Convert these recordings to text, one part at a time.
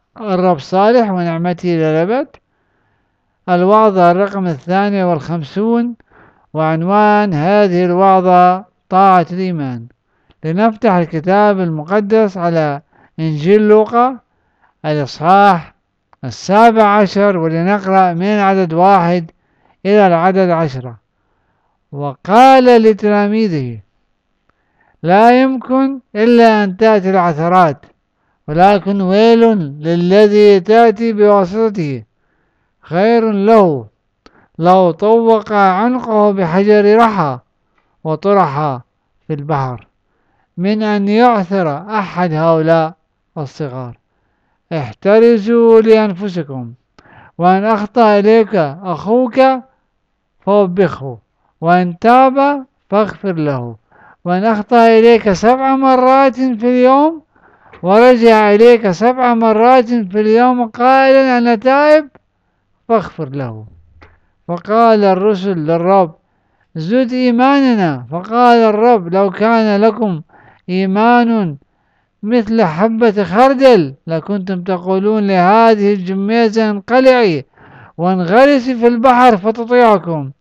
الرب صالح ونعمته للأبد. الوعظة الرقم 52، وعنوان هذه الوعظة طاعة الإيمان. لنفتح الكتاب المقدس على إنجيل لوقا الإصحاح 17، ولنقرأ من عدد 1 إلى العدد 10. وقال لتلاميذه: لا يمكن إلا أن تأتي العثرات، ولكن ويل للذي تأتي بواسطته. خير له لو طوق عنقه بحجر رحى وطرح في البحر من أن يعثر أحد هؤلاء الصغار. احترزوا لأنفسكم، وأن أخطأ إليك أخوك فوبخه، وإن تاب فاغفر له، وإن أخطأ إليك 7 مرات في اليوم ورجع إليك 7 مرات في اليوم قائلا أنا تائب فاغفر له. فقال الرسل للرب: زد إيماننا. فقال الرب: لو كان لكم إيمان مثل حبة خردل لكنتم تقولون لهذه الجميزة انقلعي وانغرسي في البحر فتطيعكم.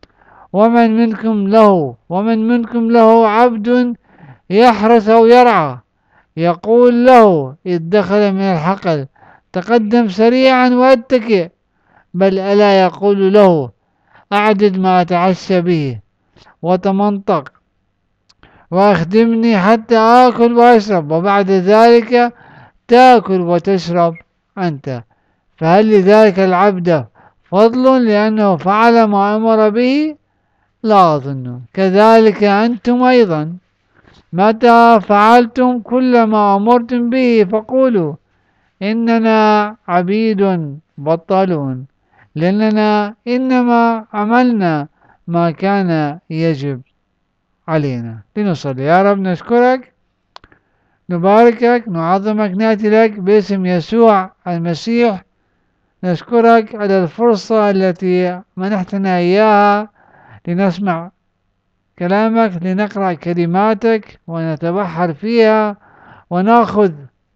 ومن منكم له عبد يحرث أو يرعى، يقول له إذ دخل من الحقل تقدم سريعا واتكئ، بل ألا يقول له أعدد ما أتعشى به وتمنطق وأخدمني حتى آكل وأشرب، وبعد ذلك تأكل وتشرب أنت؟ فهل لذلك العبد فضل لأنه فعل ما أمر به؟ لا أظن. كذلك أنتم أيضا متى فعلتم كل ما أمرتم به فقولوا إننا عبيد بطالون، لأننا إنما عملنا ما كان يجب علينا. لنصلي. يا رب نشكرك، نباركك، نعظمك، نأتي لك باسم يسوع المسيح. نشكرك على الفرصة التي منحتنا إياها لنسمع كلامك، لنقرأ كلماتك ونتبحر فيها ونأخذ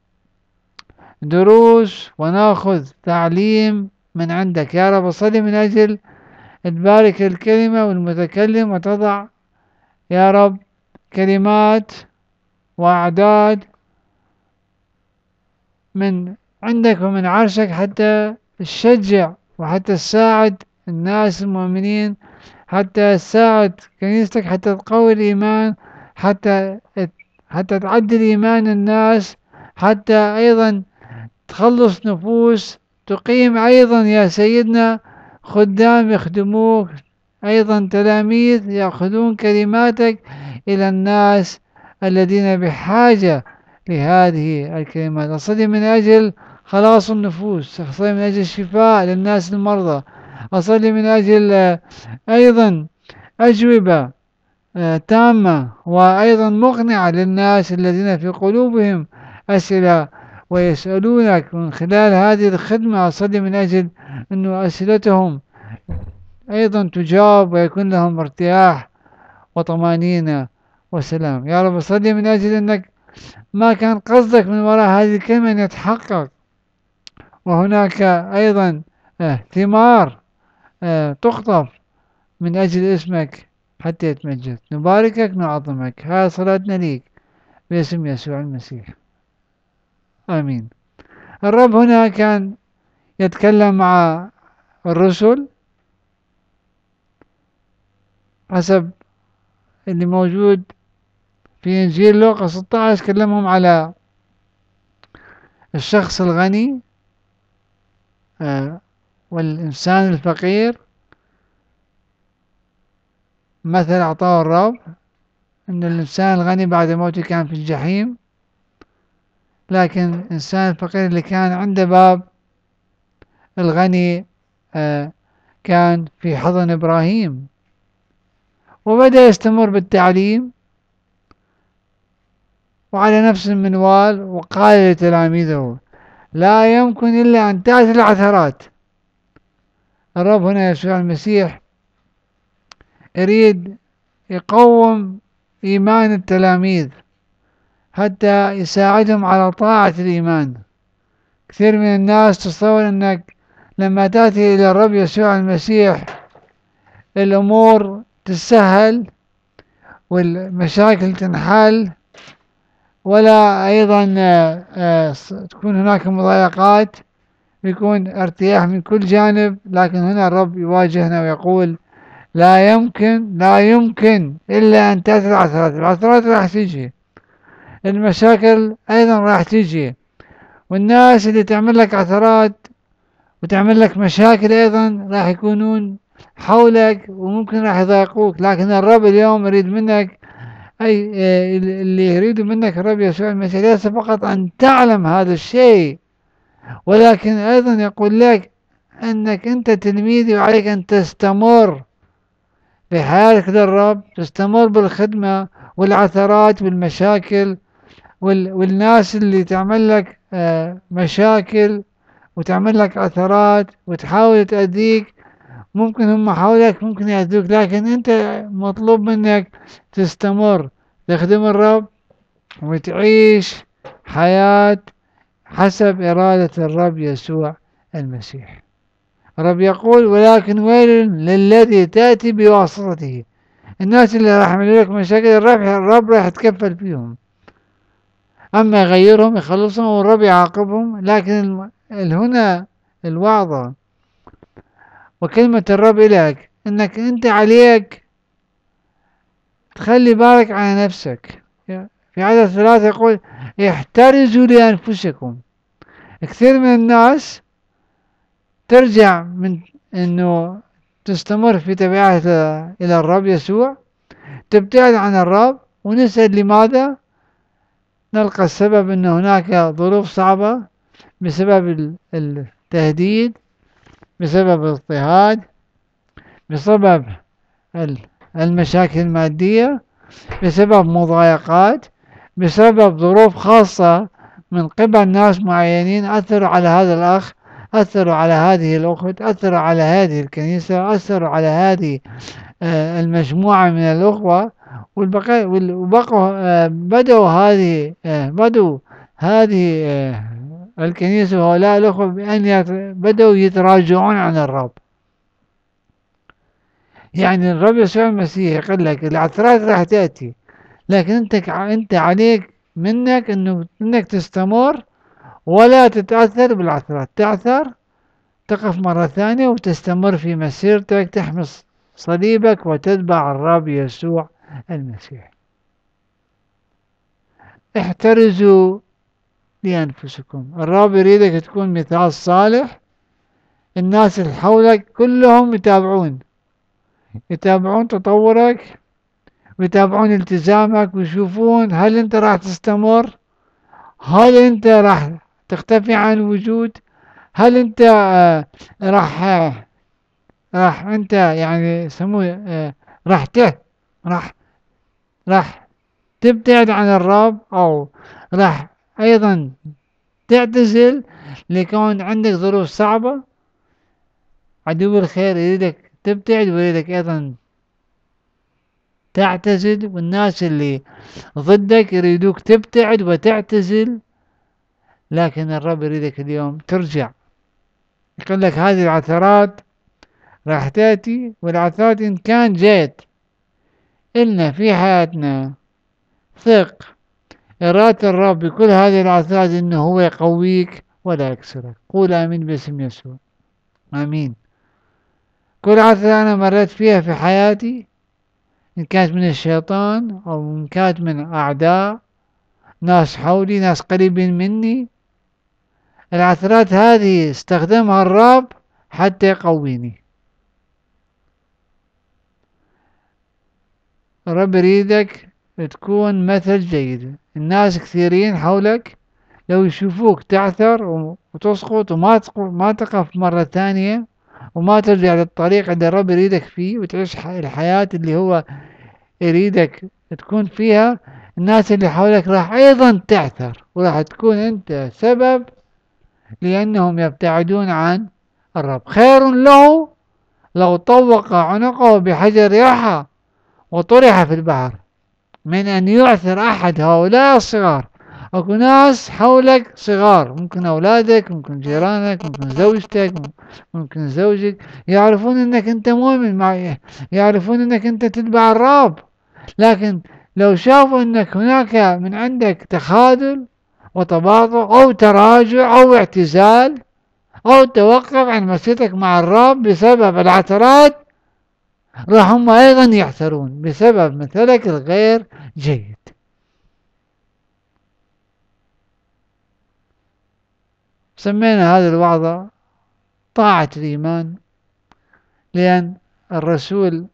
دروس ونأخذ تعليم من عندك. يا رب صلي من أجل تبارك الكلمة والمتكلم، وتضع يا رب كلمات وأعداد من عندك ومن عرشك حتى تشجع وحتى تساعد الناس المؤمنين، حتى تساعد كنيستك، حتى تقوي الإيمان، حتى حتى تعدل إيمان الناس، حتى أيضا تخلص نفوس، تقيم أيضا يا سيدنا خدام يخدموك، أيضا تلاميذ يأخذون كلماتك إلى الناس الذين بحاجة لهذه الكلمات. أصلي من أجل خلاص النفوس، أصلي من أجل الشفاء للناس المرضى، أصلي من أجل أيضا أجوبة تامة وأيضا مقنعة للناس الذين في قلوبهم أسئلة ويسألونك من خلال هذه الخدمة. أصلي من أجل أن أسئلتهم أيضا تجاب ويكون لهم ارتياح وطمانينة وسلام. يا رب أصلي من أجل أنك ما كان قصدك من وراء هذه الكلمة أن يتحقق، وهناك أيضا ثمار تخطف من أجل اسمك حتى يتمجد. نباركك نعظمك. هذا صلاتنا ليك باسم يسوع المسيح، آمين. الرب هنا كان يتكلم مع الرسل حسب اللي موجود في إنجيل لوقا 16. كلمهم على الشخص الغني والإنسان الفقير. مثل أعطاه الرب أن الإنسان الغني بعد موته كان في الجحيم، لكن الإنسان الفقير اللي كان عند باب الغني كان في حضن إبراهيم. وبدأ يستمر بالتعليم وعلى نفس المنوال، وقال لتلاميذه: لا يمكن إلا أن تأتي العثرات. الرب هنا يسوع المسيح يريد يقوم إيمان التلاميذ حتى يساعدهم على طاعة الإيمان. كثير من الناس تصور أنك لما تأتي إلى الرب يسوع المسيح الأمور تسهل والمشاكل تنحل، ولا أيضا تكون هناك مضايقات، يكون ارتياح من كل جانب. لكن هنا الرب يواجهنا ويقول لا يمكن إلا أن تأتي العثرات. العثرات راح تيجي، المشاكل أيضا راح تيجي، والناس اللي تعمل لك عثرات وتعمل لك مشاكل أيضا راح يكونون حولك وممكن راح يضايقوك. لكن الرب اليوم يريد منك اللي يريد منك الرب يسوع المسيح ليس فقط أن تعلم هذا الشيء، ولكن أيضا يقول لك أنك أنت تلميذي وعليك أن تستمر في حياتك للرب، تستمر بالخدمة والعثرات والمشاكل والناس اللي تعمل لك مشاكل وتعمل لك عثرات وتحاول تأذيك. ممكن هم حولك ممكن يأذوك، لكن أنت مطلوب منك تستمر تخدم الرب وتعيش حياة حسب إرادة الرب يسوع المسيح. الرب يقول ولكن ويل للذي تأتي بواسطته. الناس اللي راح يعملوا لك مشاكل الرب راح يتكفل فيهم، أما يغيرهم يخلصهم والرب يعاقبهم. لكن هنا الوعظة وكلمة الرب إليك أنك أنت عليك تخلي بالك على نفسك. في عدد 3 يقول احترزوا لأنفسكم. كثير من الناس ترجع من أنه تستمر في تبعها إلى الرب يسوع، تبتعد عن الرب، ونسأل لماذا؟ نلقى السبب أن هناك ظروف صعبة بسبب التهديد، بسبب الاضطهاد، بسبب المشاكل المادية، بسبب مضايقات، بسبب ظروف خاصة من قبل ناس معينين أثروا على هذا الأخ، أثروا على هذه الأخت، أثروا على هذه الكنيسة، أثروا على هذه المجموعة من الأخوة، وبقوا بدوا هذه الكنيسة وهؤلاء الأخوة بأن بدأوا يتراجعون عن الرب. يعني الرب يسوع المسيح يقول لك العثرات راح تأتي، لكن أنت عليك منك إنك تستمر ولا تتأثر بالعثرات. تعثر تقف مرة ثانية وتستمر في مسيرتك، تحمل صليبك وتتبع الرب يسوع المسيح. احترزوا لأنفسكم. الرب يريدك تكون مثال صالح، الناس اللي حولك كلهم يتابعون تطورك ويتابعون التزامك ويشوفون هل انت راح تستمر، هل انت راح تختفي عن الوجود، هل انت راح انت يعني يسموه راح تبتعد عن الرب، او راح ايضا تعتزل لكون عندك ظروف صعبة. عدو الخير يريدك تبتعد ويريدك ايضا تعتزل، والناس اللي ضدك يريدوك تبتعد وتعتزل. لكن الرب يريدك اليوم ترجع. يقول لك هذه العثرات راح تأتي، والعثرات إن كان جيت إلنا في حياتنا ثق إرادة الرب بكل هذه العثرات إنه هو يقويك ولا يكسرك. قول آمين باسم يسوع. آمين. كل عثرة أنا مريت فيها في حياتي، إن كانت من الشيطان أو إن كانت من أعداء، ناس حولي، ناس قريبين مني، العثرات هذه استخدمها الرب حتى يقويني. الرب يريدك تكون مثل جيد. الناس كثيرين حولك لو يشوفوك تعثر وتسقط وما تقف مرة ثانية وما ترجع للطريق اللي الرب يريدك فيه وتعيش الحياة اللي هو يريدك تكون فيها، الناس اللي حولك راح أيضا تعثر وراح تكون أنت سبب لأنهم يبتعدون عن الرب. خير له لو طوق عنقه بحجر يحى وطرح في البحر من أن يعثر أحد هؤلاء الصغار أكو ناس حولك صغار، ممكن أولادك، ممكن جيرانك، ممكن زوجتك، ممكن زوجك، يعرفون أنك أنت مؤمن، يعرفون أنك أنت تتبع الرب، لكن لو شافوا أنك هناك من عندك تخاذل وتباطؤ أو تراجع أو اعتزال أو توقف عن مسيرتك مع الرب بسبب العثرات، راح هم أيضا يحترون بسبب مثلك الغير جيد. سمينا هذه الوعظة طاعة الإيمان، لأن الرسول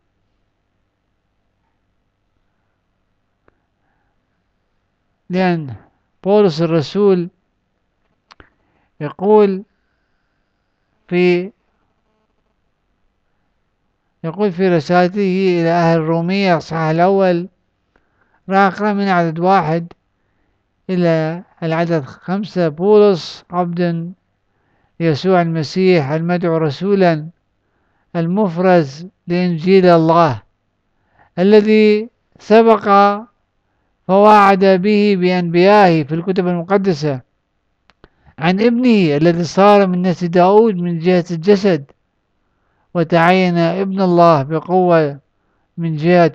لأن بولس الرسول يقول في رسالته إلى أهل الرومية الإصحاح الأول، راح أقرأ من عدد 1 إلى العدد 5: بولس عبد يسوع المسيح المدعو رسولا المفرز لإنجيل الله، الذي سبق فوعد به بأنبيائه في الكتب المقدسة عن ابنه الذي صار من نسل داود من جهة الجسد، وتعين ابن الله بقوة من جهة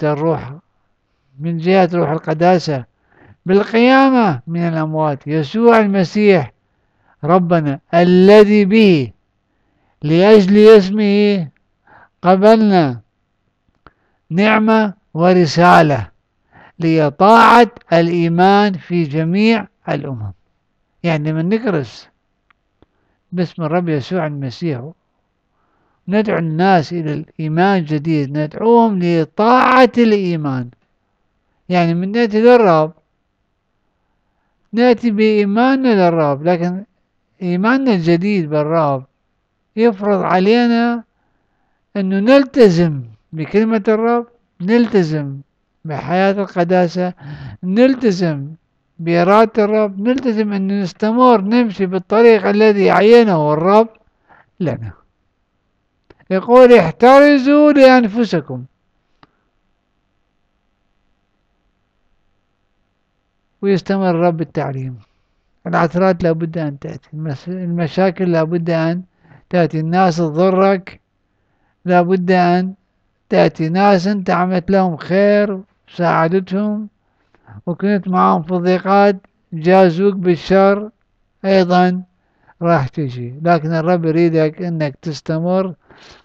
روح القداسة بالقيامة من الأموات، يسوع المسيح ربنا، الذي به لأجل اسمه قبلنا نعمة ورسالة لطاعة الإيمان في جميع الأمم. يعني من نكرس باسم الرب يسوع المسيح ندعو الناس إلى الإيمان الجديد، ندعوهم لطاعة الإيمان. يعني من نأتي للرب نأتي بإيماننا للرب، لكن إيماننا الجديد بالرب يفرض علينا أنه نلتزم بكلمة الرب، نلتزم بحياة القداسة، نلتزم بإرادة الرب، نلتزم أن نستمر نمشي بالطريق الذي عينه الرب لنا. يقول احترزوا لأنفسكم. ويستمر الرب بالتعليم. العثرات لابد أن تأتي، المشاكل لابد أن تأتي، الناس تضرك لابد أن تأتي، ناس أنت عملت لهم خير ساعدتهم وكنت معهم في الضيقات جازوك بالشر أيضا راح تجي، لكن الرب يريدك أنك تستمر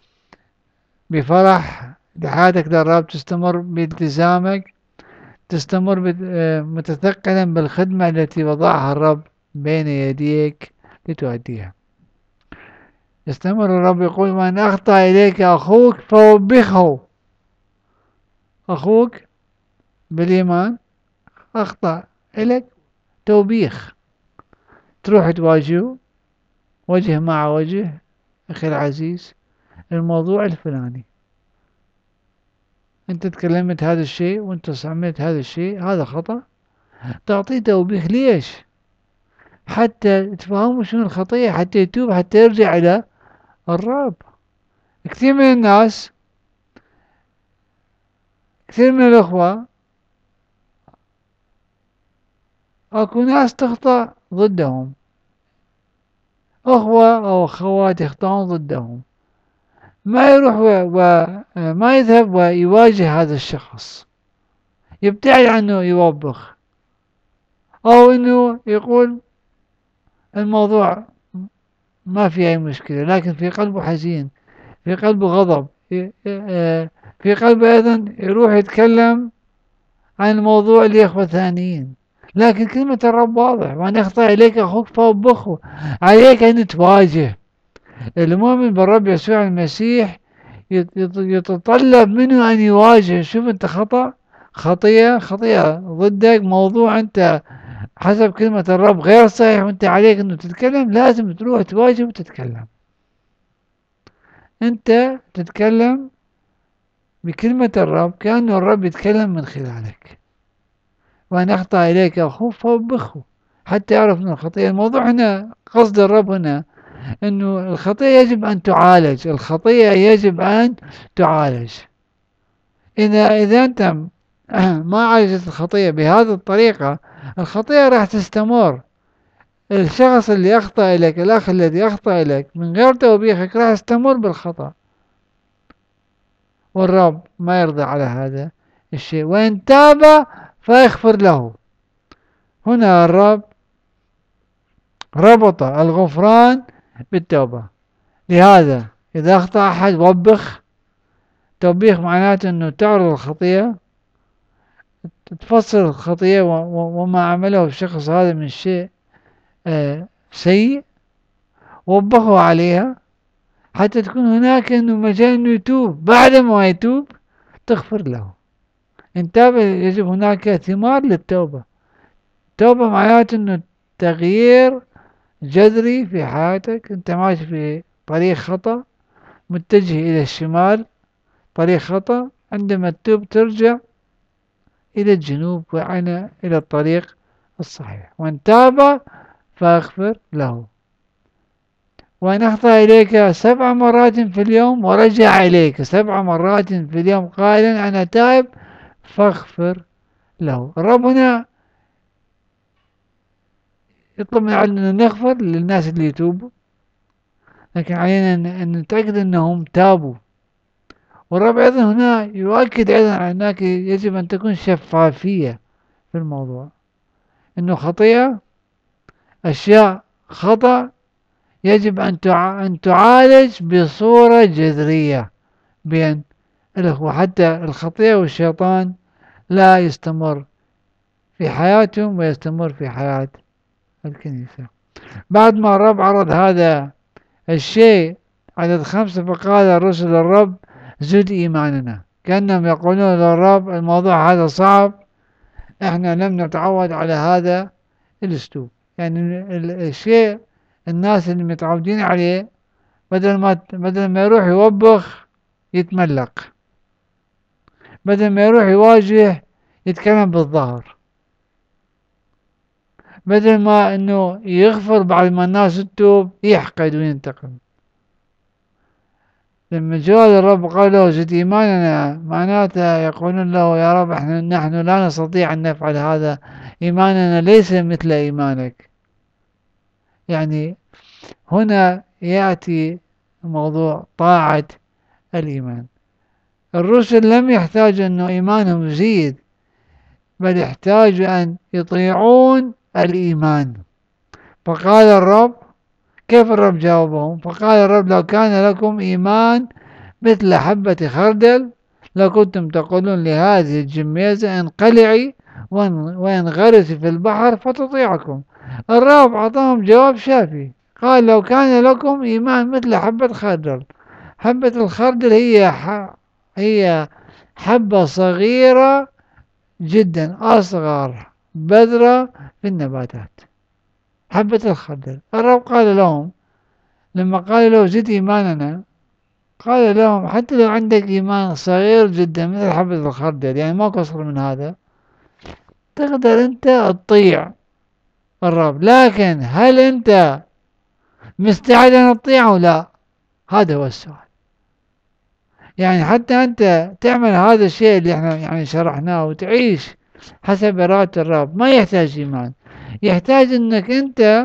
بفرح بحياتك للرب، تستمر بالتزامك، تستمر متثقلا بالخدمة التي وضعها الرب بين يديك لتؤديها. يستمر الرب يقول: من أخطأ إليك أخوك فوبخه. أخوك بالإيمان أخطأ إليك، توبيخ، تروح تواجهه وجه مع وجه: أخي العزيز، الموضوع الفلاني أنت تكلمت هذا الشيء وأنت عملت هذا الشيء، هذا خطأ. تعطيه توبيخ. ليش؟ حتى تفهموا شنو الخطية، حتى يتوب، حتى يرجع إلى الرب. كثير من الناس، كثير من الأخوة، أكو ناس تخطأ ضدهم، أخوة أو أخوات يخطئون ضدهم، ما يروح وما يذهب ويواجه هذا الشخص، يبتعد عنه، يوبخ، أو إنه يقول الموضوع ما في أي مشكلة، لكن في قلبه حزين، في قلبه غضب، في قلبه أيضا يروح يتكلم عن الموضوع لإخوة ثانيين. لكن كلمة الرب واضح: وأن يخطئ إليك أخوك فوبخه. عليك أن تواجه. المؤمن بالرب يسوع المسيح يتطلب منه أن يواجه. شوف أنت خطية ضدك، موضوع أنت حسب كلمة الرب غير صحيح، وأنت عليك أنه تتكلم، لازم تروح تواجه وتتكلم. أنت تتكلم بكلمة الرب كأنه الرب يتكلم من خلالك. وأن أخطأ إليك أخوك فوبخه، حتى يعرف أن الخطية. الموضوع هنا، قصد الرب هنا أنه الخطية يجب أن تعالج، الخطية يجب أن تعالج. إذا أنت ما عالجت الخطية بهذه الطريقة، الخطيئة راح تستمر. الشخص اللي أخطأ إليك، الأخ الذي أخطأ إليك من غير توبيخك راح يستمر بالخطأ، والرب ما يرضى على هذا الشيء. وإن تاب فيغفر له. هنا الرب ربط الغفران بالتوبة. لهذا إذا أخطأ أحد وبخ. توبيخ معناته أنه تعرض الخطيئة، تفصل الخطيئة وما عمله الشخص هذا من شيء سيء، وبخه عليها حتى تكون هناك أنه مجال أنه يتوب. بعد ما يتوب تغفر له. إن تاب يجب هناك ثمار للتوبة. التوبة معناته أنه تغيير جذري في حياتك. أنت ماشي في طريق خطأ، متجه إلى الشمال، طريق خطأ. عندما تتوب ترجع إلى الجنوب وإلى الطريق الصحيح. وإن تاب فاغفر له. وإن أخطأ إليك 7 مرات في اليوم ورجع إليك 7 مرات في اليوم قائلا أنا تائب فاغفر له. الرب هنا يطلب من أن نغفر للناس اللي يتوبوا، لكن علينا أن نتأكد أنهم تابوا. والرب أيضا هنا يؤكد أيضا على أنك يجب أن تكون شفافية في الموضوع. أنه خطيئة، أشياء خطأ يجب أن تعالج بصورة جذرية بين الأخوة، حتى الخطيئة والشيطان لا يستمر في حياتهم ويستمر في حياة الكنيسة. بعد ما الرب عرض هذا الشيء عدد 5 فقال رسل الرب زد إيماننا. كأنهم يقولون للرب الموضوع هذا صعب، احنا لم نتعود على هذا الاسلوب. يعني الشيء الناس اللي متعودين عليه بدل ما يروح يوبخ يتملق، بدل ما يروح يواجه يتكلم بالظهر، بدل ما انه يغفر بعد ما الناس تتوب يحقد وينتقم. لما جاء الرب قال له زد إيماننا، معناته يقولون له يا رب نحن لا نستطيع أن نفعل هذا، إيماننا ليس مثل إيمانك. يعني هنا يأتي موضوع طاعة الإيمان. الرسل لم يحتاجوا أن إيمانهم يزيد، بل يحتاجوا أن يطيعون الإيمان. فقال الرب، كيف الرب جاوبهم؟ فقال الرب لو كان لكم إيمان مثل حبة خردل لكنتم تقولون لهذه الجميزة انقلعي وانغرسي في البحر فتطيعكم. الرب أعطاهم جواب شافي، قال لو كان لكم إيمان مثل حبة خردل. حبة الخردل هي حبة صغيرة جدا، أصغر بذرة في النباتات، حبة الخردل. الرب قال لهم لما قال له زد إيماننا، قال لهم حتى لو عندك إيمان صغير جدا مثل حبة الخردل، يعني ما أصغر من هذا، تقدر أنت تطيع الرب. لكن هل أنت مستعد أن تطيعه؟ لا، هذا هو السؤال. يعني حتى أنت تعمل هذا الشيء اللي احنا يعني شرحناه وتعيش حسب إرادة الرب ما يحتاج إيمان، يحتاج أنك أنت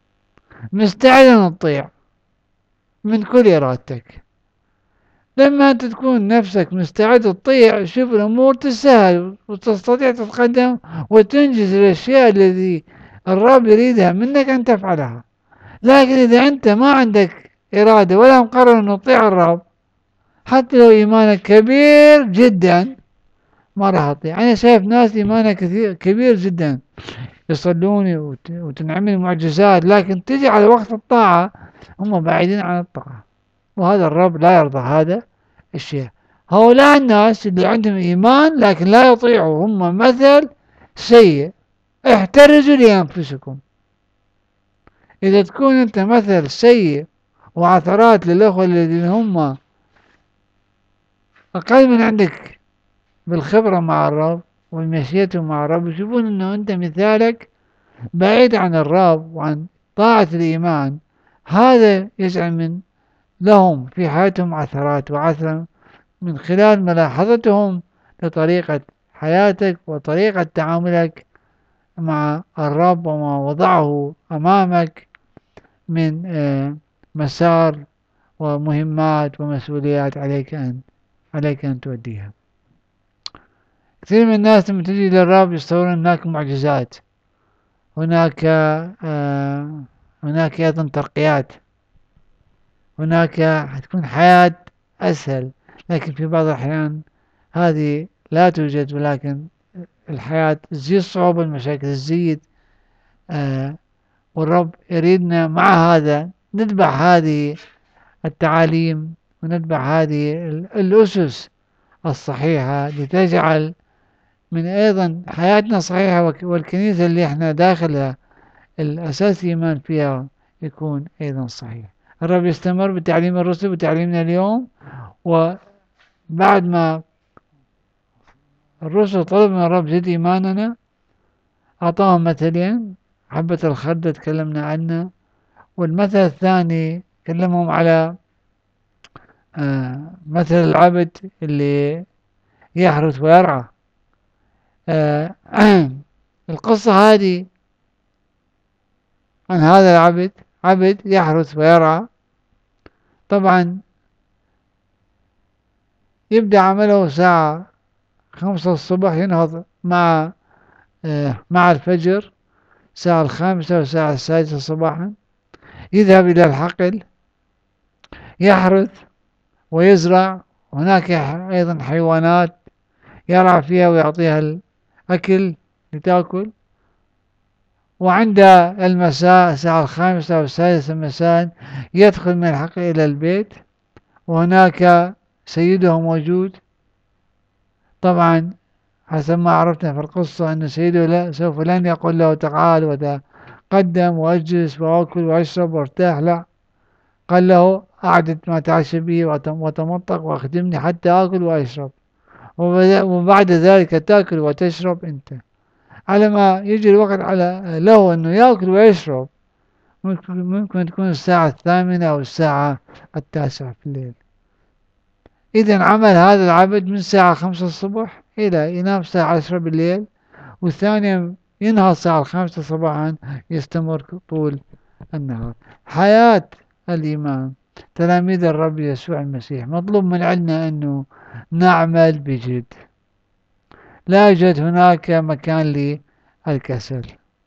مستعد أن تطيع من كل إرادتك. لما أنت تكون نفسك مستعد تطيع، شوف الأمور تسهل وتستطيع تتقدم وتنجز الأشياء التي الرب يريدها منك أن تفعلها. لكن إذا أنت ما عندك إرادة ولا مقرر أن تطيع الرب، حتى لو إيمانك كبير جدا ما راح تطيع. أنا شايف ناس إيمانها كبير جدا يصلون وتنعمل معجزات، لكن تجي على وقت الطاعة هم بعيدين عن الطاعة، وهذا الرب لا يرضى هذا الشيء. هؤلاء الناس اللي عندهم إيمان لكن لا يطيعوا هم مثل سيء. احترزوا لأنفسكم. إذا تكون أنت مثل سيء وعثرات للأخوة الذين هم أقل من عندك بالخبرة مع الرب ومشيتهم مع الرب، يشوفون أنه أنت مثالك بعيد عن الرب وعن طاعة الإيمان، هذا يجعل من لهم في حياتهم عثرات وعثرا من خلال ملاحظتهم لطريقة حياتك وطريقة تعاملك مع الرب وما وضعه أمامك من مسار ومهمات ومسؤوليات عليك أن تؤديها. كثير من الناس لما تجي للرب يصورون هناك معجزات، هناك هناك أيضا ترقيات، هناك حتكون حياة أسهل، لكن في بعض الأحيان هذه لا توجد، ولكن الحياة تزيد صعوبة، المشاكل تزيد. والرب يريدنا مع هذا نتبع هذه التعاليم ونتبع هذه الأسس الصحيحة لتجعل من أيضا حياتنا صحيحة، والكنيسة اللي احنا داخلها الأساس الإيمان فيها يكون أيضا صحيح. الرب يستمر بتعليم الرسل وتعليمنا اليوم، وبعد ما الرسل طلب من الرب زد إيماننا أعطاهم مثلين، حبة الخردة تكلمنا عنه، والمثل الثاني كلمهم على مثل العبد اللي يحرث ويرعى. القصة هذه عن هذا العبد، عبد يحرث ويرعى. طبعا يبدأ عمله الساعة 5 الصبح، ينهض مع الفجر الساعة 5 والساعة 6 صباحا، يذهب إلى الحقل يحرث ويزرع. هناك أيضا حيوانات يرعى فيها ويعطيها الأكل لتأكل. وعند المساء الساعة 5 أو 6 مساء يدخل من الحقل إلى البيت، وهناك سيده موجود. طبعا حسب ما عرفنا في القصة أن سيده سوف لن يقول له تعال وتقدم واجلس وأكل وأشرب وارتاح، لا، قال له أعدد ما تعشى به وتمطق وأخدمني حتى أكل وأشرب، وبعد ذلك تأكل وتشرب أنت. على ما يجي الوقت على له أنه يأكل ويشرب ممكن تكون الساعة 8 أو الساعة 9 في الليل. إذا عمل هذا العبد من الساعة 5 الصبح إلى ينام الساعة 10 بالليل، والثاني ينهض الساعة 5 صباحا، يستمر طول النهار. حياة الإيمان تلاميذ الرب يسوع المسيح مطلوب من عندنا أنه نعمل بجد. لا يوجد هناك مكان للكسل.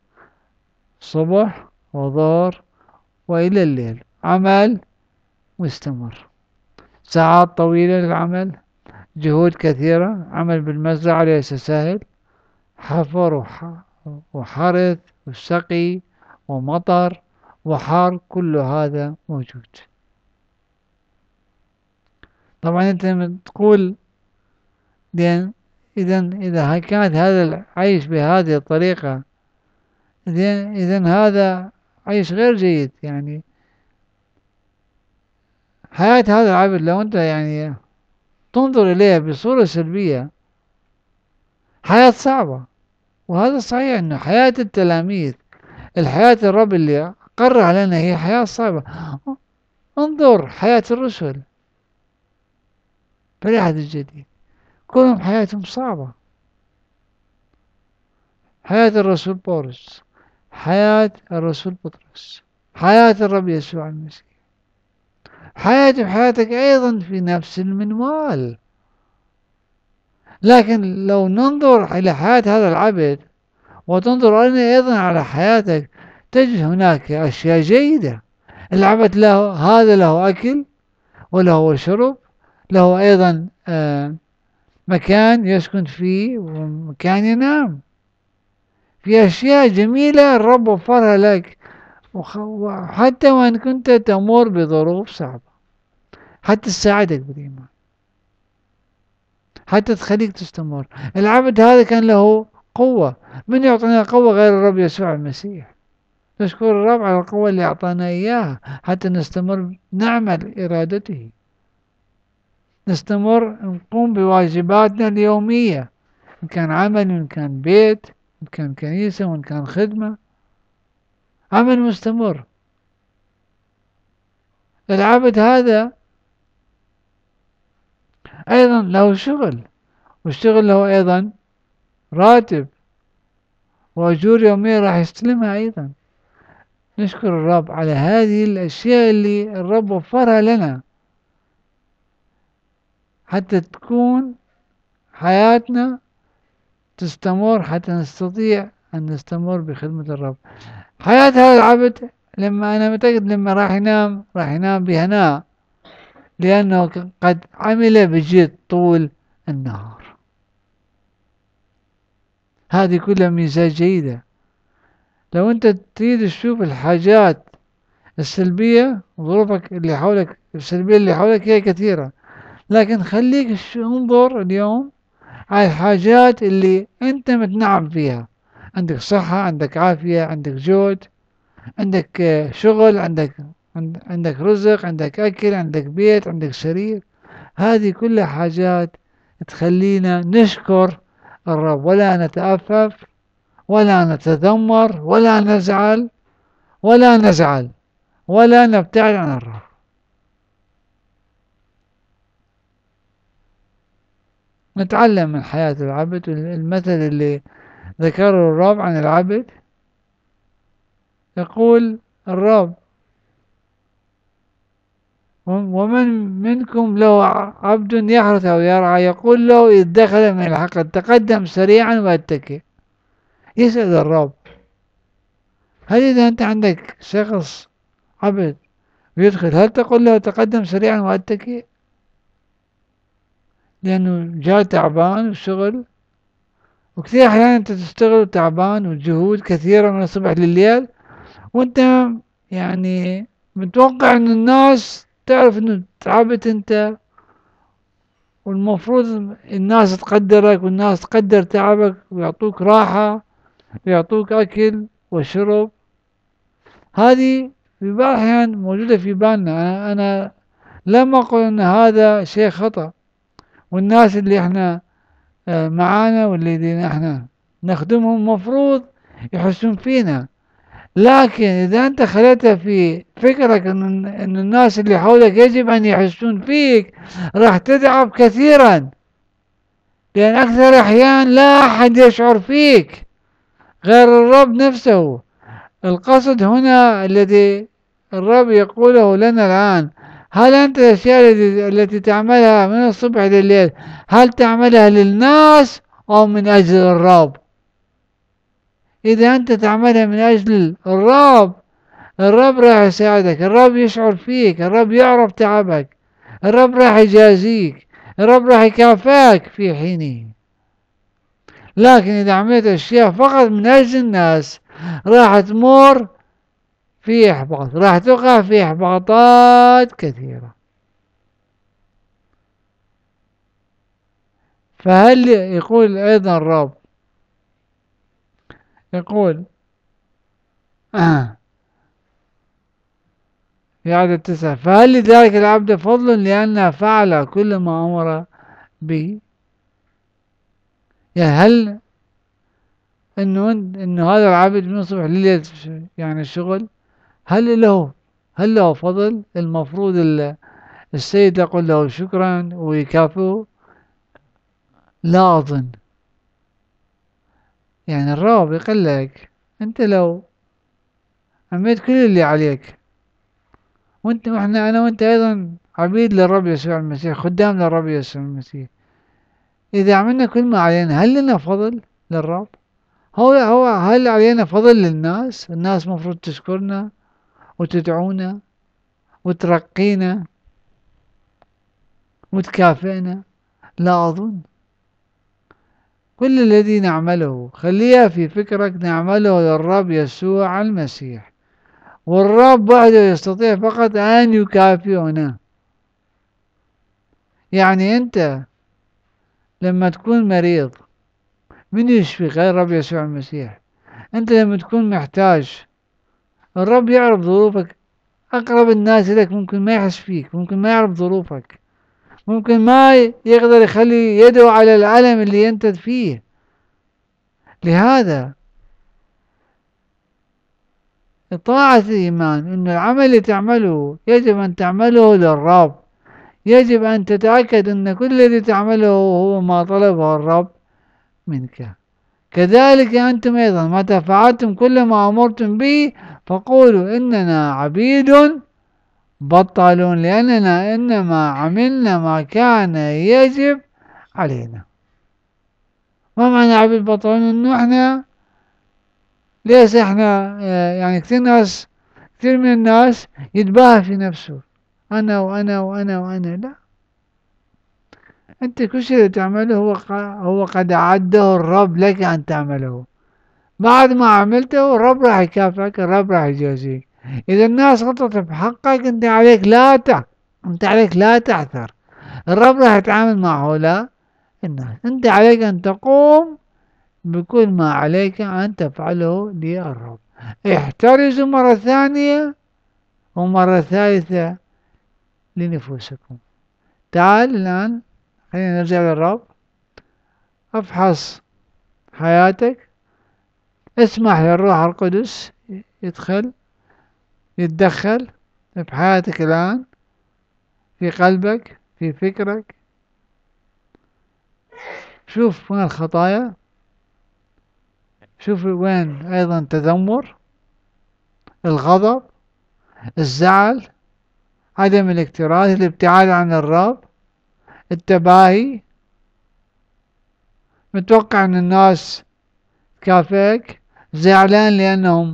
صبح وظهر وإلى الليل عمل مستمر، ساعات طويلة للعمل، جهود كثيرة. عمل بالمزرعة ليس سهل، حفر وحرث وسقي ومطر وحار، كل هذا موجود. طبعا أنت تقول لأن إذا كانت هذا العيش بهذه الطريقة، إذن هذا عيش غير جيد. يعني حياة هذا العبد لو أنت يعني تنظر إليها بصورة سلبية، حياة صعبة. وهذا صحيح أنه حياة التلاميذ، الحياة الرب اللي قرر لنا هي حياة صعبة. انظر حياة الرسل في العهد الجديد، كلهم حياتهم صعبة. حياة الرسول بولس، حياة الرسول بطرس، حياة الرب يسوع المسيح، حياتي وحياتك أيضا في نفس المنوال. لكن لو ننظر إلى حياة هذا العبد وتنظر أيضا على حياتك، تجد هناك أشياء جيدة. العبد له أكل وله شرب، له أيضا مكان يسكن فيه ومكان ينام، في أشياء جميلة الرب وفرها لك. وحتى وإن كنت تمر بظروف صعبة، حتى تساعدك بالإيمان، حتى تخليك تستمر. العبد هذا كان له قوة. من يعطينا قوة غير الرب يسوع المسيح؟ نشكر الرب على القوة اللي أعطانا إياها حتى نستمر نعمل إرادته، نستمر نقوم بواجباتنا اليومية، إن كان عمل، إن كان بيت، إن كان كنيسة، وإن كان خدمة، عمل مستمر. العبد هذا أيضا له شغل، والشغل له أيضا راتب وأجور يومية راح يستلمها أيضا. نشكر الرب على هذه الأشياء اللي الرب وفرها لنا حتى تكون حياتنا تستمر، حتى نستطيع أن نستمر بخدمة الرب. حياة هذا العبد لما أنا متأكد لما راح ينام بهناء، لأنه قد عمل بجد طول النهار. هذه كلها ميزات جيدة. لو أنت تريد تشوف الحاجات السلبية، ظروفك اللي حولك السلبية اللي حولك هي كثيرة، لكن خليك انظر اليوم على الحاجات اللي أنت متنعم فيها. عندك صحة، عندك عافية، عندك جهد، عندك شغل، عندك رزق، عندك أكل، عندك بيت، عندك سرير. هذه كلها حاجات تخلينا نشكر الرب، ولا نتأفف ولا نتذمر ولا نزعل ولا نبتعد عن الرب. نتعلم من حياة العبد. المثل اللي ذكره الرب عن العبد، يقول الرب: ومن منكم له عبد يحرث أو يرعى، يقول له إذ دخل من الحقل تقدم سريعا واتكئ. يسأل الرب: هل إذا أنت عندك شخص عبد ويدخل، هل تقول له تقدم سريعا واتكئ؟ لأنه جاء تعبان والشغل، وكثير أحيانا أنت تشتغل تعبان وجهود كثيرة من الصبح لليل، وأنت يعني متوقع أن الناس تعرف أنه تعبت أنت، والمفروض الناس تقدرك والناس تقدر تعبك ويعطوك راحة ويعطوك أكل وشرب. هذه في بعض الأحيان موجودة في بالنا. أنا لم أقل أن هذا شيء خطأ، والناس اللي احنا معانا والذين احنا نخدمهم مفروض يحسون فينا. لكن إذا أنت خليتها في فكرك أن الناس اللي حولك يجب أن يحسون فيك، راح تتعب كثيرا، لأن أكثر أحيان لا أحد يشعر فيك غير الرب نفسه. القصد هنا الذي الرب يقوله لنا الآن: هل أنت الأشياء التي تعملها من الصبح لليل، هل تعملها للناس أو من أجل الرب؟ إذا أنت تعملها من أجل الرب، الرب راح يساعدك، الرب يشعر فيك، الرب يعرف تعبك، الرب راح يجازيك، الرب راح يكافئك في حينه. لكن إذا عملت أشياء فقط من أجل الناس، راح تمر في إحباط، راح تقع في إحباطات كثيرة. فهل يقول أيضا الرب، يقول في عدد 9: فهل لذلك العبد فضل لأنه فعل كل ما أمر به؟ يعني هل إنه هذا العبد من الصبح لليل يعني الشغل، هل له فضل؟ المفروض السيد يقول له شكرا ويكافئه؟ لا أظن. يعني الرب يقول لك أنت لو عملت كل اللي عليك، أنا وأنت أيضا عبيد للرب يسوع المسيح، خدام للرب يسوع المسيح، إذا عملنا كل ما علينا، هل لنا فضل للرب؟ هل علينا فضل للناس؟ الناس مفروض تشكرنا وتدعونا وترقينا وتكافئنا؟ لا أظن. كل الذي نعمله خليها في فكرك نعمله للرب يسوع المسيح، والرب وحده يستطيع فقط أن يكافئنا. يعني أنت لما تكون مريض، من يشفي غير الرب يسوع المسيح؟ أنت لما تكون محتاج، الرب يعرف ظروفك. أقرب الناس لك ممكن ما يحس فيك، ممكن ما يعرف ظروفك، ممكن ما يقدر يخلي يده على الألم اللي أنت فيه. لهذا طاعة الإيمان أن العمل اللي تعمله يجب أن تعمله للرب. يجب أن تتأكد أن كل الذي تعمله هو ما طلبه الرب منك. كذلك أنتم أيضا متى فعلتم كل ما أمرتم به فقولوا إننا عبيد بطلون لأننا إنما عملنا ما كان يجب علينا. ما معنى عبيد بطلون؟ إنه إحنا ليس إحنا يعني كثير من الناس يتباهى في نفسه، أنا وأنا وأنا وأنا. لا، أنت كل شيء اللي تعمله هو قد أعده الرب لك أن تعمله. بعد ما عملته الرب راح يكافئك، الرب راح يجازيك. إذا الناس غلطت بحقك أنت عليك لا تعثر. الرب راح يتعامل مع هؤلاء الناس. أنت عليك أن تقوم بكل ما عليك أن تفعله للرب. احترزوا مرة ثانية ومرة ثالثة لنفوسكم. تعال الآن خلينا نرجع للرب. افحص حياتك، اسمح للروح القدس يتدخل في حياتك الآن، في قلبك، في فكرك. شوف وين الخطايا، شوف وين أيضا التذمر، الغضب، الزعل، عدم الاكتراث، الابتعاد عن الرب، التباهي، متوقع أن الناس تكافئك، زعلان لأنهم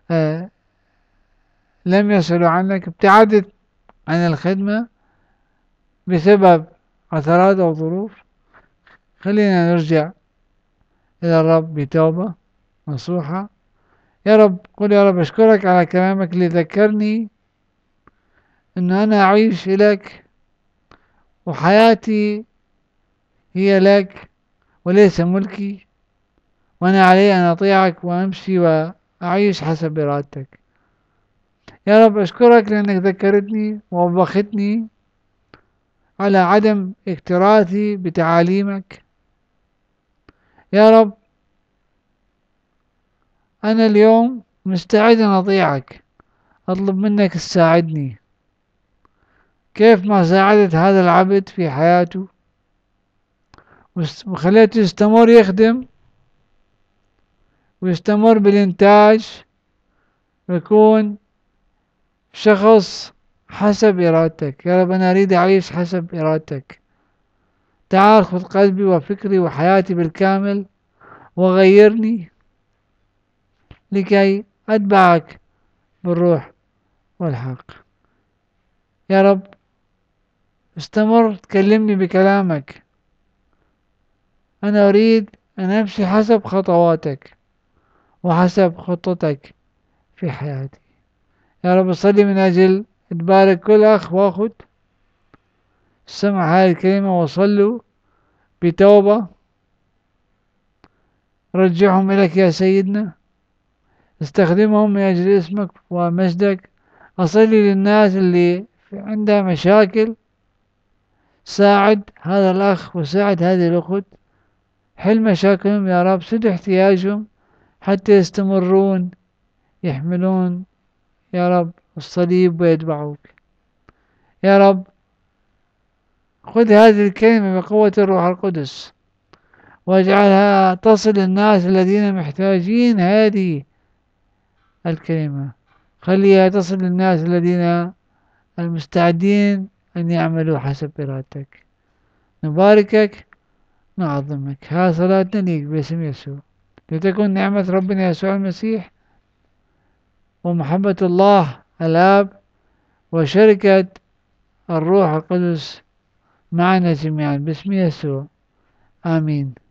لم يسألوا عنك، ابتعدت عن الخدمة بسبب عثرات أو ظروف. خلينا نرجع إلى الرب بتوبة نصوحة. يا رب، قل يا رب أشكرك على كلامك اللي ذكرني أن أنا أعيش لك وحياتي هي لك وليس ملكي، وأنا علي أن أطيعك وأمشي وأعيش حسب إرادتك. يا رب أشكرك لأنك ذكرتني ووبختني على عدم اكتراثي بتعاليمك. يا رب أنا اليوم مستعد أن أطيعك، أطلب منك تساعدني كيف ما ساعدت هذا العبد في حياته وخليته يستمر يخدم ويستمر بالإنتاج ويكون شخص حسب إرادتك. يا رب أنا أريد أعيش حسب إرادتك. تعال خذ قلبي وفكري وحياتي بالكامل وغيرني لكي أتبعك بالروح والحق. يا رب استمر تكلمني بكلامك. أنا أريد أن أمشي حسب خطواتك وحسب خطتك في حياتي. يا رب صلي من أجل تبارك كل أخ وأخت سمع هذه الكلمة وصلوا بتوبة. رجعهم إليك يا سيدنا، استخدمهم من أجل اسمك ومجدك. أصلي للناس اللي عندها مشاكل، ساعد هذا الأخ وساعد هذه الأخت، حل مشاكلهم يا رب، سد احتياجهم حتى يستمرون يحملون يا رب الصليب ويتبعوك. يا رب خذ هذه الكلمة بقوة الروح القدس واجعلها تصل للناس الذين محتاجين هذه الكلمة. خليها تصل للناس الذين المستعدين أن يعملوا حسب إرادتك. نباركك، نعظمك. ها صلاتنا ليك باسم يسوع، لتكن نعمة ربنا يسوع المسيح ومحبة الله الآب وشركة الروح القدس معنا جميعا باسم يسوع. آمين.